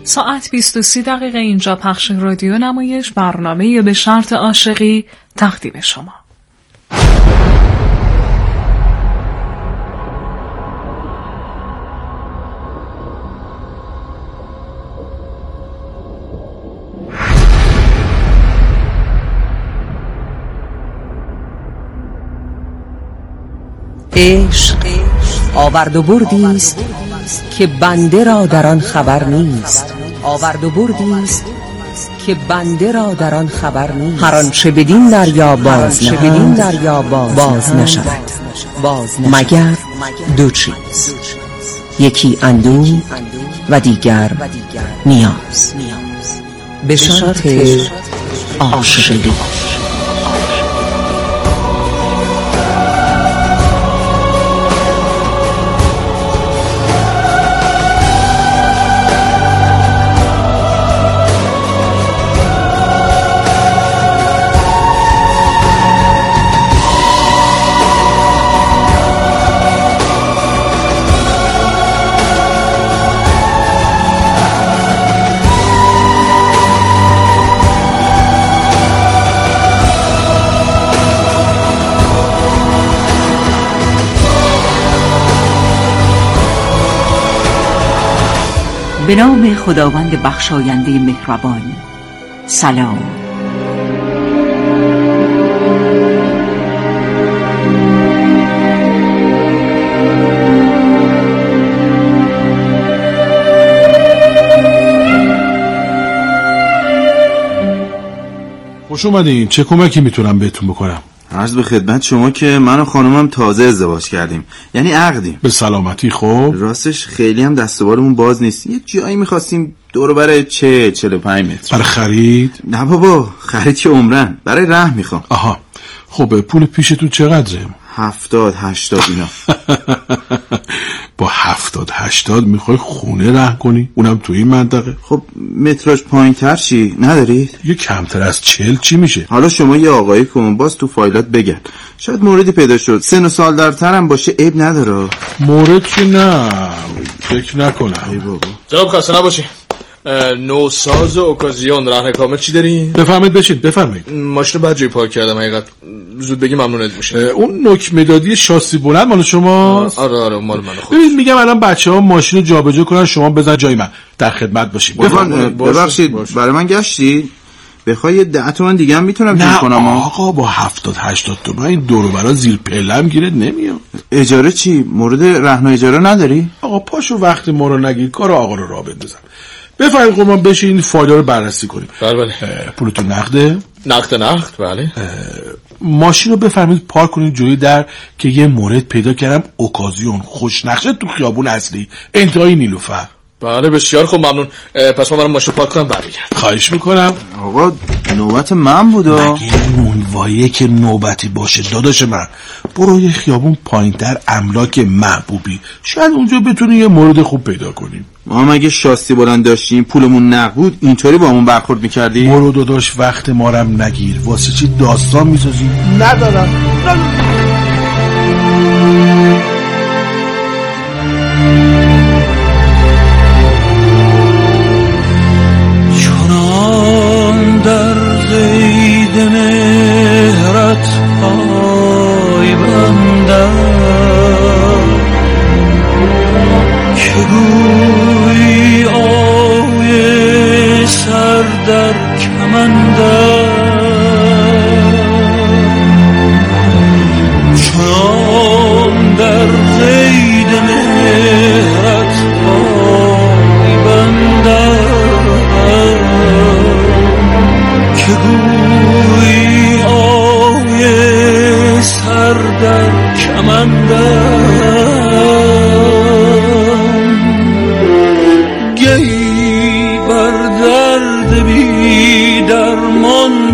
ساعت 23 دقیقه اینجا پخش رادیو نمایش، برنامه به شرط عاشقی تقدیم شما. عشق آورد و بردی است که بنده را در آن خبر نیست. آورد و بردی است که بنده را در آن خبر نیست. هر آنچه بدین دریا باز نشود مگر دو چیز، یکی اندوه و دیگر نیاز. به شرط عاشقی. به نام خداوند بخشاینده مهربان. سلام. خوش اومدین. چه کمکی میتونم بهتون بکنم؟ عرض به خدمت شما که من و خانومم تازه ازدواج کردیم، یعنی عقدیم. به سلامتی. خب راستش خیلی هم دست و بالمون باز نیست. یه جایی می‌خواستیم دور و بر 45 متر. برای خرید؟ نه بابا، خرید که عمرن، برای رهن میخوام. آها. خب پول پیشتون چقدره؟ 70-80 اینا. با 70-80 میخوای خونه رهن کنی؟ اونم تو این منطقه؟ خب متراژ پایین‌تر چی؟ ندارید؟ یه کمتر از 40 چی میشه؟ حالا شما یه آقایی کن، باز تو فایلات بگرد، شاید موردی پیدا شد. سن و سال دارترم باشه عیب نداره. مورد که نه، فکر نکنم. ای بابا. جناب خسته نباشی. نوساز و اوکازیون رهن کامل چی دارین؟ بفرمایید بشید. بفرمایید. ماشین بعد جای پارک کردم، حقیقت زود بگی ممنونت میشه. اون نوک مدادی شاسی بلند مال شماست؟ آره مال منه. خب ببین میگم الان بچه‌ها ماشین رو جابجا کنن، شما بزن جای من، در خدمت باشید. ببخشید برای من گشتی؟ بخوای یه 10 تومن دیگه هم میتونم جور کنم. آقا با 70-80 تومن این دور و برا زیر پلم گیرت نمیاد. اجاره چی؟ مورد رهن و اجاره نداری؟ آقا پاشو وقت ما رو نگیر، کار آقا رو راه بندازم. بفرمایید قربان بشین این فایل رو بررسی کنیم. بله. پولتون نقده؟ نقد بله. ماشین رو بفرمایید پارک کنید جلوی در که یه مورد پیدا کردم، اوکازیون خوش نقشه تو خیابون اصلی انتهای نیلوفر. بله بسیار خوب ممنون. پس ما برام ماشین پارک کنم برمیگردم. خواهش میکنم. آقا نوبت من بود. مگه نونوایه که نوبتی باشه داداش من؟ برو یه خیابون پایینتر املاک محبوبی، شاید اونجا بتونی یه مورد خوب پیدا کنیم. ما مگه شاسی بلند داشتیم پولمون نقد بود اینطوری با همون برخورد میکردی؟ برو داداش وقت مارم نگیر، واسه چی داستان میسازی؟ ندارم. چنان در قید مهرت پای بندم که گویی آوی سر در کمندم. چنان در قید مهرت پای بندم که گویی آوی سر در کمندم. گهی بر درد بی درمان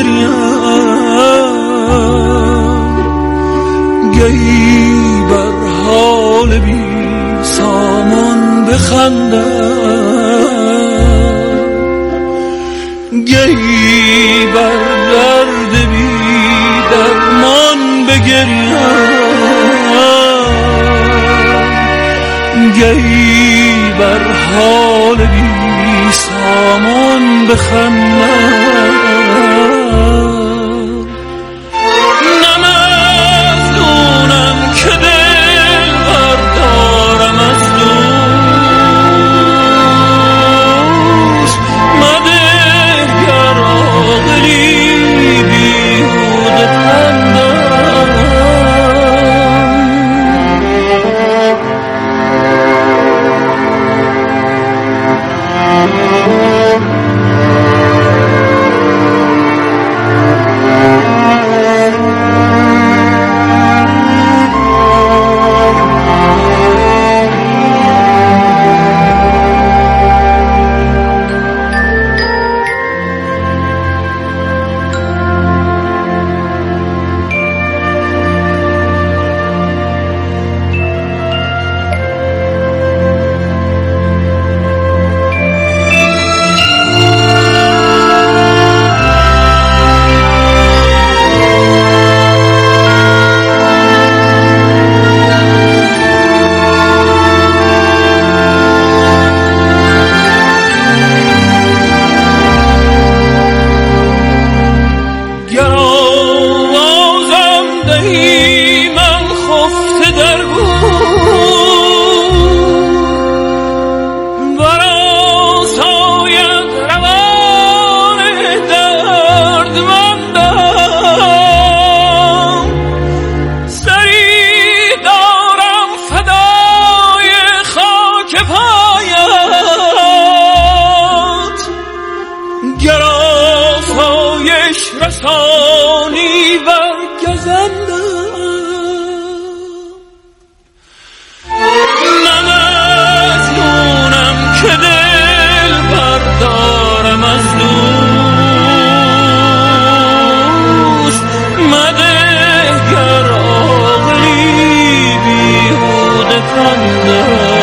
بگریم، گهی بر حال بی سامان بخندم، گهی بر درد بی درمان بگریم، گهی بر حال بی سامان بخندم. نه مظنونم که دل بردارم از دوست، مده گر عاقلی بیهوده خندم. رسانی برگزندم. نه مظنونم که دل بردارم از دوست، مده گر عاقلی بیهوده خندم.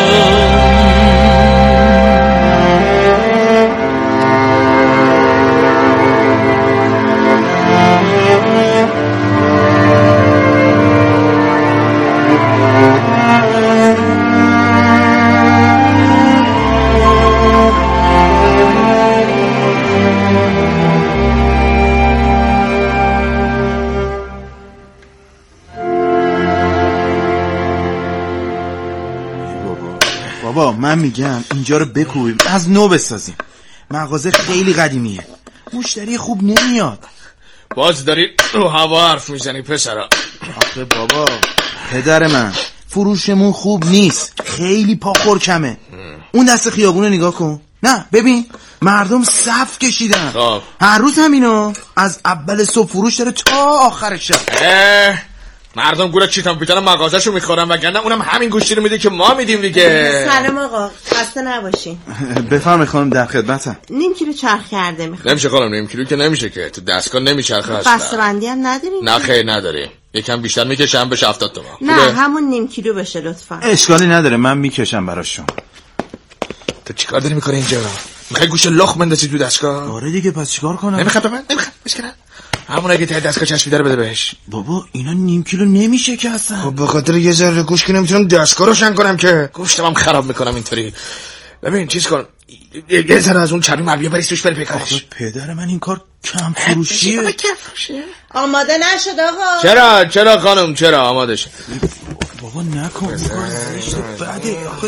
بابا من میگم اینجا رو بکوبیم، از نو بسازیم. مغازه خیلی قدیمیه، مشتری خوب نمیاد. باز داری رو هوا حرف میزنی پسرا. آخه بابا پدر من، فروشمون خوب نیست، خیلی پاخور کمه. اون دست خیابون رو نگاه کن. نه ببین مردم صف کشیدن. هر روز همینو، از اول صبح فروش داره تا آخر شب. مردم گوره چیتام پیتن مغازه‌شو میخورن، وگرنه اونم همین گوشتی رو میده که ما میدیم دیگه. سلام آقا، خسته نباشین. بفرمایید خانم، در خدمتم. نیم کیلو چرخ کرده میخوام. نمیشه خانم، نیم کیلو که نمیشه که، تو دستگاه نمیچرخه اصلا. بسته‌بندی هم نداریم؟ نه خیر نداریم، یکم بیشتر میکشم بشه 70 تومن. نه همون نیم کیلو بشه لطفا. اشکالی نداره، من میکشم براشون. تو چیکار داری میکنی اینجا؟ میخوای گوش لخ بندازی تو دستگاه؟ آره دیگه، پس چیکار کنم؟ نمیخواد به من، نمیخواد بشکنه. همون اگه ته دستگاه چسبیده رو بده بهش. بابا اینا نیم کیلو نمیشه که اصلا. خب به خاطر یه ذره گوشت که نمیتونم دستگاه روشن کنم که گوشتم خراب میکنم اینطوری. ببین چیز کن، یه ذره از اون چرمی مربیه بریز توش بره پیکارش. آخه پدر من این کار کم فروشیه. آماده نشد آقا. چرا خانم، چرا آماده شد؟ بابا نکن این کار زشت بده. آخه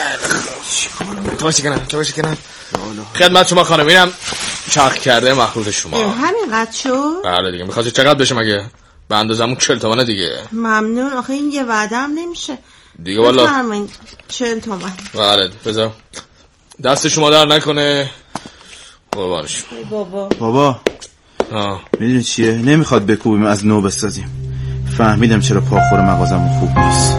تو باشه کنن خدمت شما خانم، اینم چرخ کرده مخروط شما. همینقدر شد؟ بله دیگه. میخواستی چقدر بشه مگه؟ به اندازمون 40 تومنه دیگه. ممنون. آخه این یه وعده هم نمیشه دیگه والا. بفرمایید 40 تومن. بله بذار دست شما در نکنه قربانش. بابا میدونی چیه؟ نمیخواد بکوبیم، از نو بسازیم. فهمیدم چرا پاخور مغازمون خوب نیست.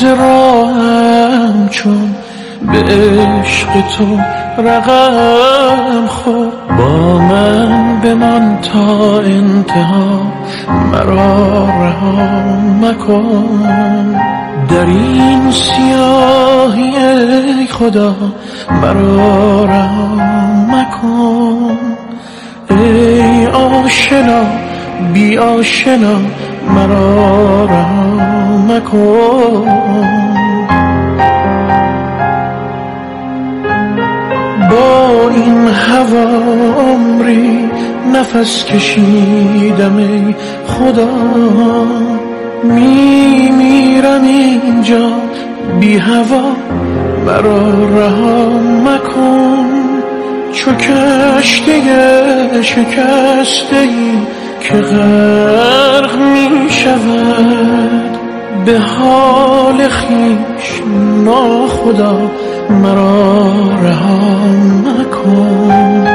ز راهم چون به عشق تو رقم خورد. با من بمان تا انتها، مرا رها مکن. در این سیاهی ای خدا مرا رها مکن. ای آشنا بی آشنا مرا رها مکن. با این هوا عمری نفس کشیدم ای خدا. میمیرم اینجا بی هوا، مرا رها مکن. چو کشتی شکسته ای که غرق می شود، به حال خویش ناخدا مرا رها مکن.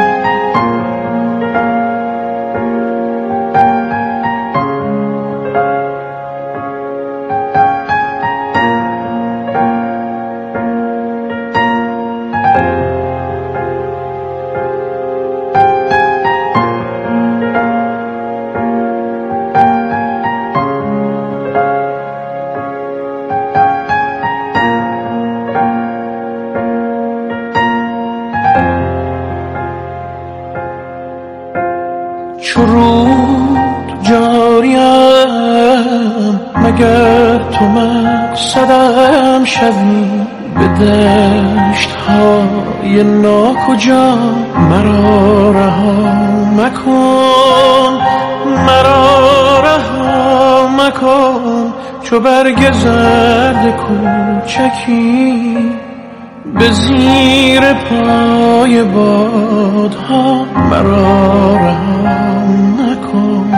مگر تو مقصدم شوی، به دشت های ناکجا مرا رها مکن. مرا رها مکن. چو برگ زرد کوچکی به زیر پای بادها مرا رها مکن.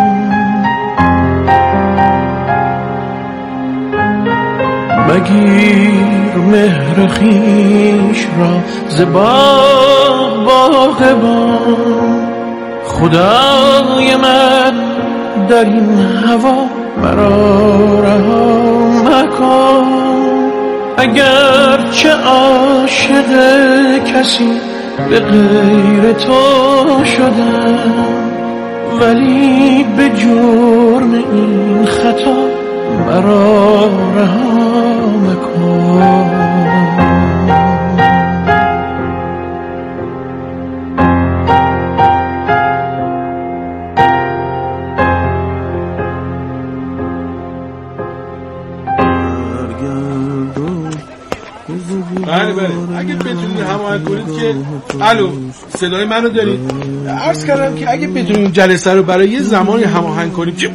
مگیر مهر خویش را ز باغبان. خدای من در این هوا مرا رها مکن. اگر چه عاشق کسی به غیر تو شدم، ولی به جرم این خطا مرا رها مکن. بله اگه بتونید هماهنگ کنید که الو صدای منو دارید؟ عرض کردم که اگه بتونید جلسه رو برای یه زمانی هماهنگ کنیم که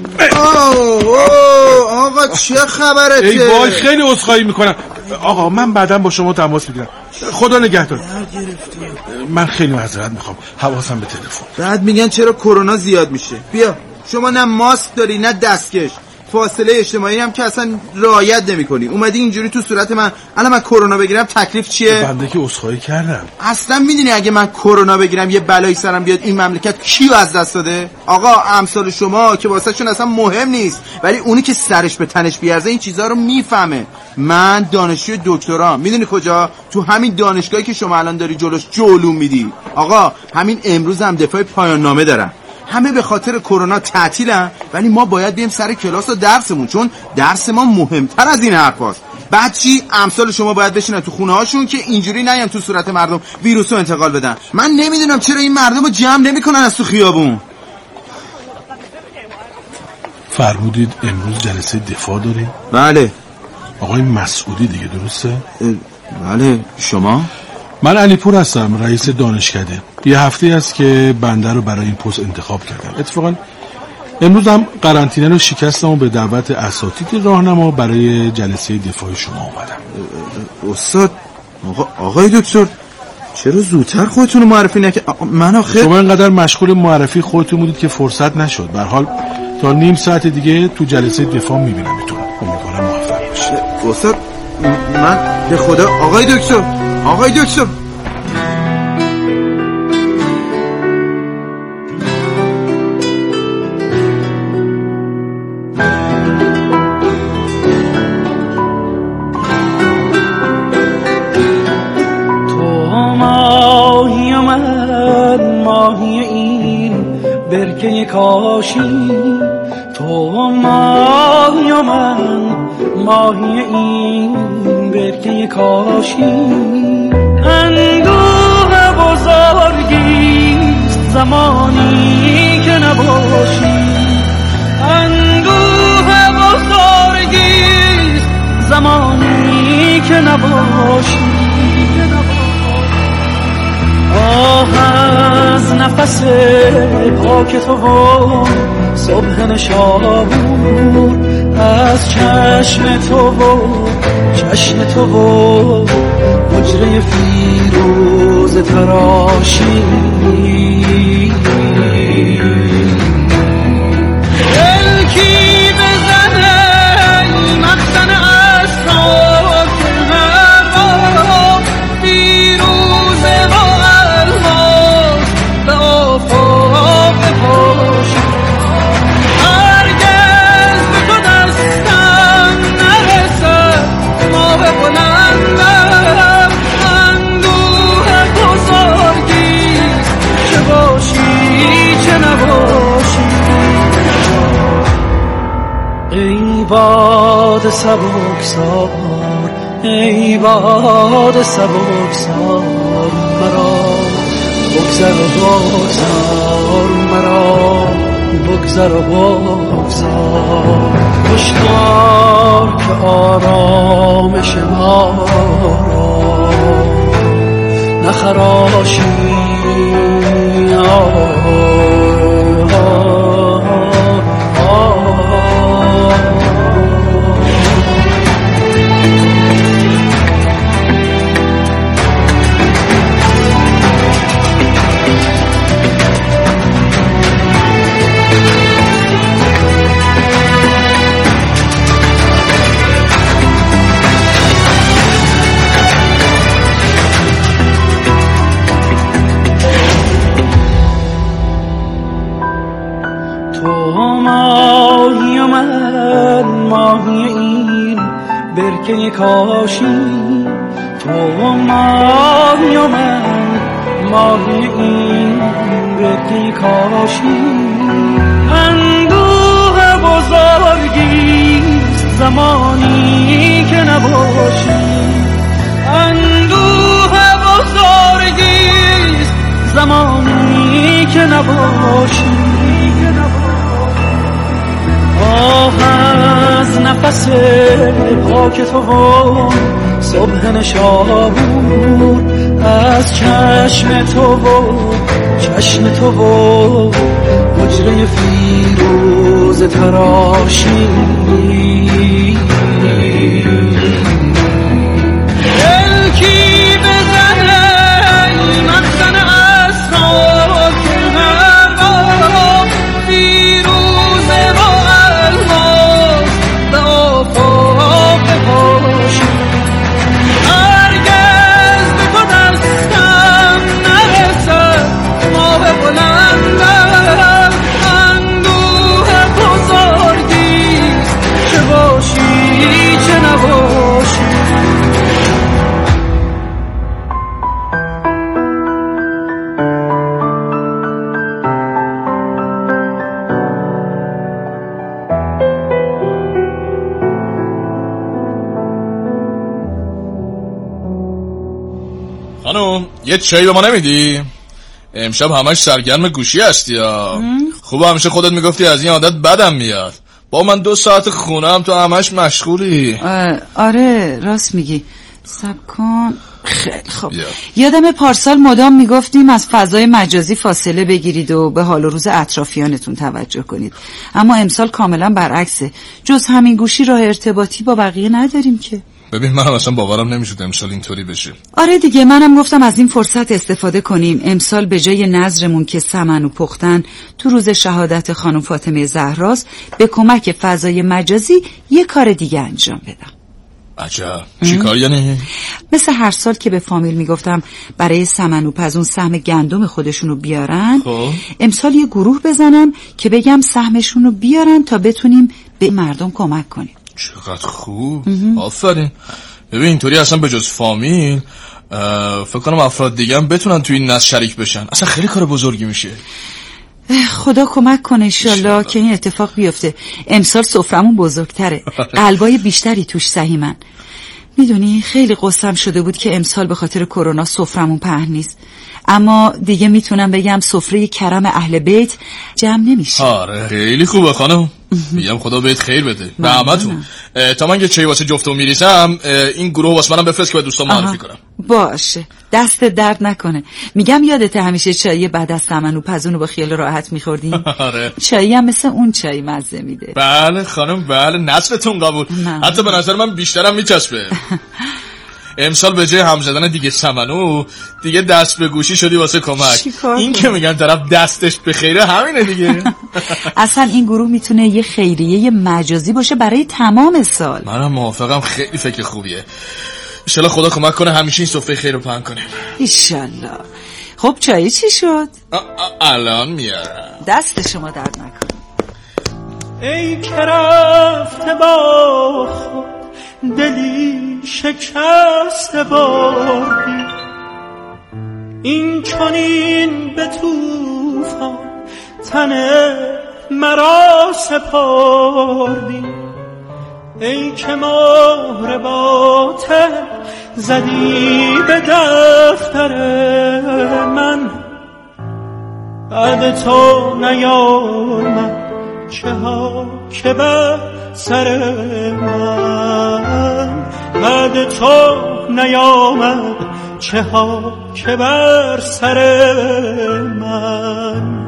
آقا چه خبرته؟ ای وای خیلی عذرخواهی میکنم آقا، من بعداً با شما تماس میگیرم. خدا نگهدار. من خیلی معذرت میخوام، حواسم به تلفن. بعد میگن چرا کرونا زیاد میشه. بیا شما نه ماسک داری نه دستکش، فاصله اجتماعی هم که اصلا رعایت نمی‌کنی. اومدی اینجوری تو صورت من. الان من کرونا بگیرم تکلیف چیه؟ بنده که عذرخواهی کردم. اصلا میدونی اگه من کرونا بگیرم یه بلایی سرم بیاد این مملکت کیو از دست داده؟ آقا امثال شما که واسهشون اصلا مهم نیست، ولی اونی که سرش به تنش بیارزه این چیزا رو میفهمه. من دانشجوی دکترام، میدونی کجا؟ تو همین دانشگاهی که شما الان داری جلوش علوم میدی. آقا همین امروز هم دفاع پایان نامه دارم. همه به خاطر کرونا تعطیلن، ولی ما باید بریم سر کلاس و درسمون، چون درس ما مهمتر از این حرفاست. بعد چی؟ امثال شما باید بشینن تو خونه هاشون که اینجوری نیان تو صورت مردم ویروس رو انتقال بدن. من نمیدونم چرا این مردم رو جمع نمیکنن از تو خیابون. فرمودید امروز جلسه دفاع داریم؟ بله. آقای مسعودی دیگه، درسته؟ بله. شما؟ من علیپور هستم، رئیس دانشکده. یه هفته است که بنده رو برای این پست انتخاب کردم. اتفاقا امروز هم قرنطینه رو شکستم و به دعوت اساتید راهنما برای جلسه دفاع شما اومدم. استاد، آقای دکتر، چرا زودتر خودتون رو معرفی من آخه شما اینقدر مشغول معرفی خودتون بودید که فرصت نشد. به هر حال تا نیم ساعت دیگه تو جلسه دفاع میبینمتون. امیدوارم موفق باشید. استاد من به خدا آقای دکتر این برکه کاشی، تو ماهی و من ماهی این برکه کاشی. اندوه بزرگیست زمانی که نباشی، اندوه بزرگیست زمانی که نباشی. آه از نفس پاک تو و صبح نشابور، از چشم تو و چشم تو و حجره فیروز تراشی. دلکی بزنه مخزن اسرار که هوا فیروزه و الماس به آفاق پاشی. هرگز به تو دستم نرسد ماه بلندم، اندوه بزرگیست چه باشی چه نباشی. ای باد سبکسار، ای باد سبکسار، مرا بگذر و بگذار، مرا بگذر و بگذار. هشدار که آرامش ما را نخراشی. برکه کاشی، تو ماهی و من ماهی این برکه کاشی. اندوه بزرگیست زمانی که نباشی، اندوه بزرگیست زمانی که نباشی. آه از نفس پاک تو و صبح نشابور، از چشم تو و چشم تو و حجره فیروز تراشی. دلکی بزنه مخزن اسرار که هوا فیروزه و الماس به آفاق پاشی. هرگز به تو دستم نرسد ماه بلندم، اندوه بزرگیست چه باشی چه نباشی. خانم یه چایی به ما نمیدی؟ امشب همش سرگرم گوشی هستی ها. خوب همیشه خودت میگفتی از این عادت بدم میاد. با من 2 ساعت خونم تو همش مشغولی. آره راست میگی. صبر کن. خیلی خوب. یادم پارسال مدام میگفتیم از فضای مجازی فاصله بگیرید و به حال و روز اطرافیانتون توجه کنید، اما امسال کاملا برعکسه. جز همین گوشی راه ارتباطی با بقیه نداریم که. ببین منم اصلا باورم نمیشد امسال اینطوری بشه. آره دیگه، منم گفتم از این فرصت استفاده کنیم. امسال به جای نظرمون که سمن و پختن تو روز شهادت خانم فاطمه زهراست، به کمک فضای مجازی یه کار دیگه انجام بدم. عجب. چی کار یعنی؟ مثل هر سال که به فامیل میگفتم برای سمنوپ از اون سهم گندم خودشونو بیارن، امسال یه گروه بزنم که بگم سهمشونو بیارن تا بتونیم به مردم کمک کنیم. چقدر خوب. آفرین. ببین اینطوری اصلا به جز فامیل فکر کنم افراد دیگه هم بتونن توی این نسل شریک بشن. اصلا خیلی کار بزرگی میشه. خدا کمک کنه انشالله که این اتفاق بیفته. امسال سفرمون بزرگتره، قلبای بیشتری توش سهیمن. میدونی خیلی قصه‌ام شده بود که امسال به خاطر کرونا سفرمون پهن نیست، اما دیگه میتونم بگم سفره کرم اهل بیت جمع نمیشه. آره خیلی خوبه خانم. میگم خدا بهت خیر بده به همتون. تا من که چای واسه جفتم میریزم این گروه واسه منم بفرست که به دوستان معرفی کنم. باشه دست درد نکنه. میگم یادت همیشه چای بعد از سمن و پزونو با خیال راحت میخوردیم؟ آره چایی هم مثل اون چای مزه میده. بله خانم بله نصرتون قبول. حتی به نظر من بیشترم میچسبه. امسال به جای هم زدن دیگه سمنو دیگه دست به گوشی شدی واسه کمک. این که میگن طرف دستش به خیره همینه دیگه. اصلا این گروه میتونه یه خیریه مجازی باشه برای تمام سال. منم موافقم، خیلی فکر خوبیه. انشالله خدا کمک کنه همیشه این سفره خیر رو پهن کنیم. انشالله. خب چایی چی شد؟ الان میارم. دست شما درد نکنه. ای که رفته با خود دلی شکست بردی، این چنین به طوفان تن مرا سپردی. ای که مهر باطل زدی به دفتر من، بعد تو نیامد چه ها که بر سر من، بعد تو نیامد چه ها که بر سر من.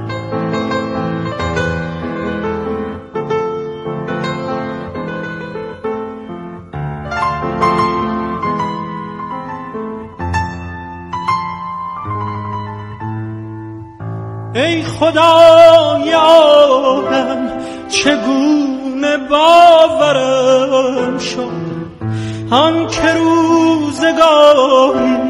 ای خدای آدم چگونه باورم شد، آن که روزگاری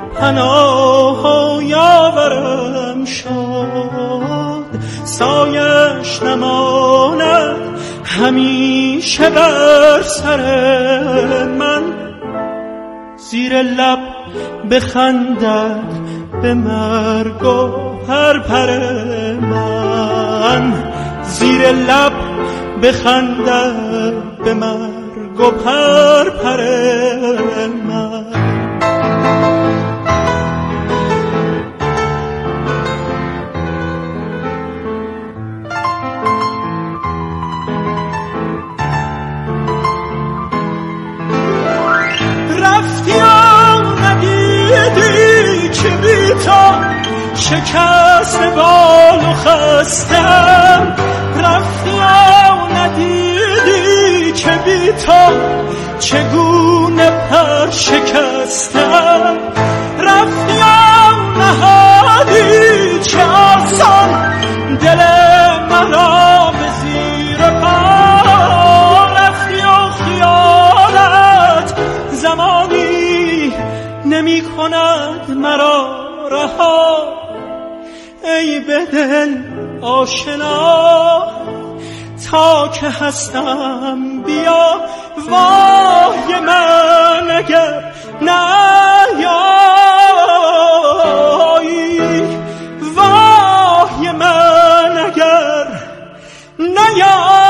پناه یاورم شد. سایش نماند همیشه بر سر من، زیر لب بخندد به مرگ و پر من، زیر لب بخندد به مرگ و پر من. رفتی و ندیدی که بی تو شکست بال و خستم، رفتی و ندیدی که بی تو چگونه پر شکستم، رفتی و نهادی چه آسان دل مرا به زیر پا، رفتی و خیالت زمانی نمی کند مرا رها. ای به دل آشنا تا که هستم بیا، وای من اگر نیایی، وای من اگر نیایی.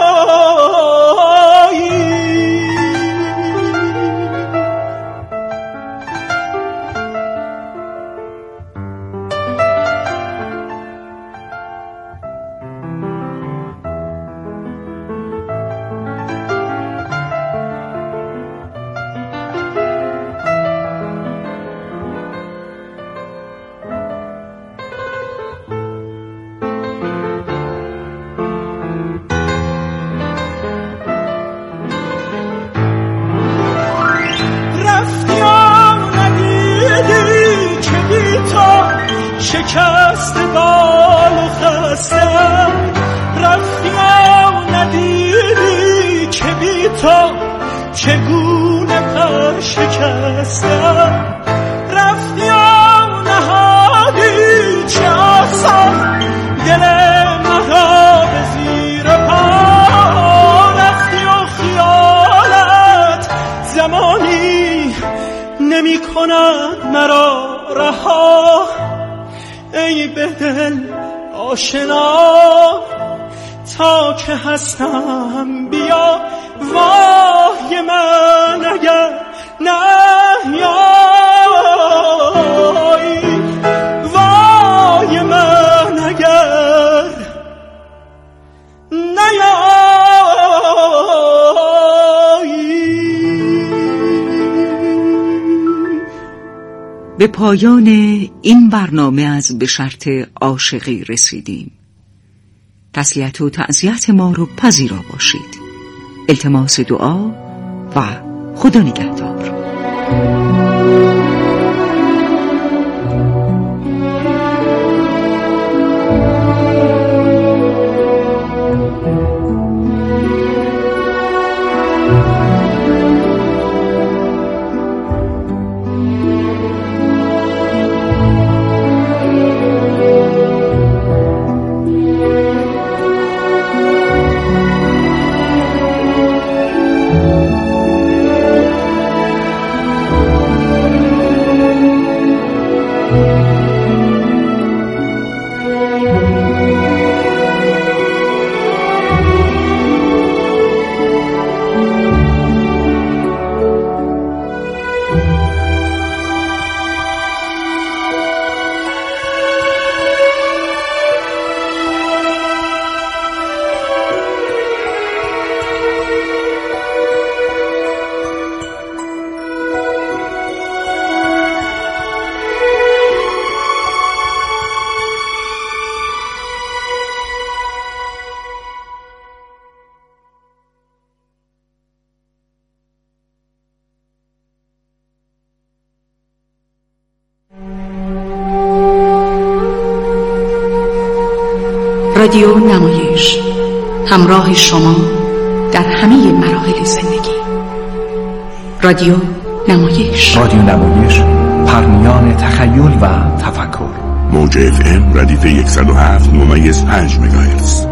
شکست بال و خستم، رفتی و ندیدی که بی تو چگونه پر شکستم، رفتی و نهادی چه آسان دل مرا به زیر پا، رفتی و خیالت زمانی نمی کند مرا رها. ای به دل آشنا تا که هستم بیا وای من اگر نیایی وای من اگر نیایی. به پایان این برنامه از به شرط عاشقی رسیدیم. تسلیت و تعزیت ما رو پذیرا باشید. التماس دعا و خدا نگهدار. رادیو نمایش، همراه شما در همه مراحل زندگی. رادیو نمایش، رادیو نمایش، پرمیان تخیل و تفکر. موج FM ردیف 107.5 مگاهرتز.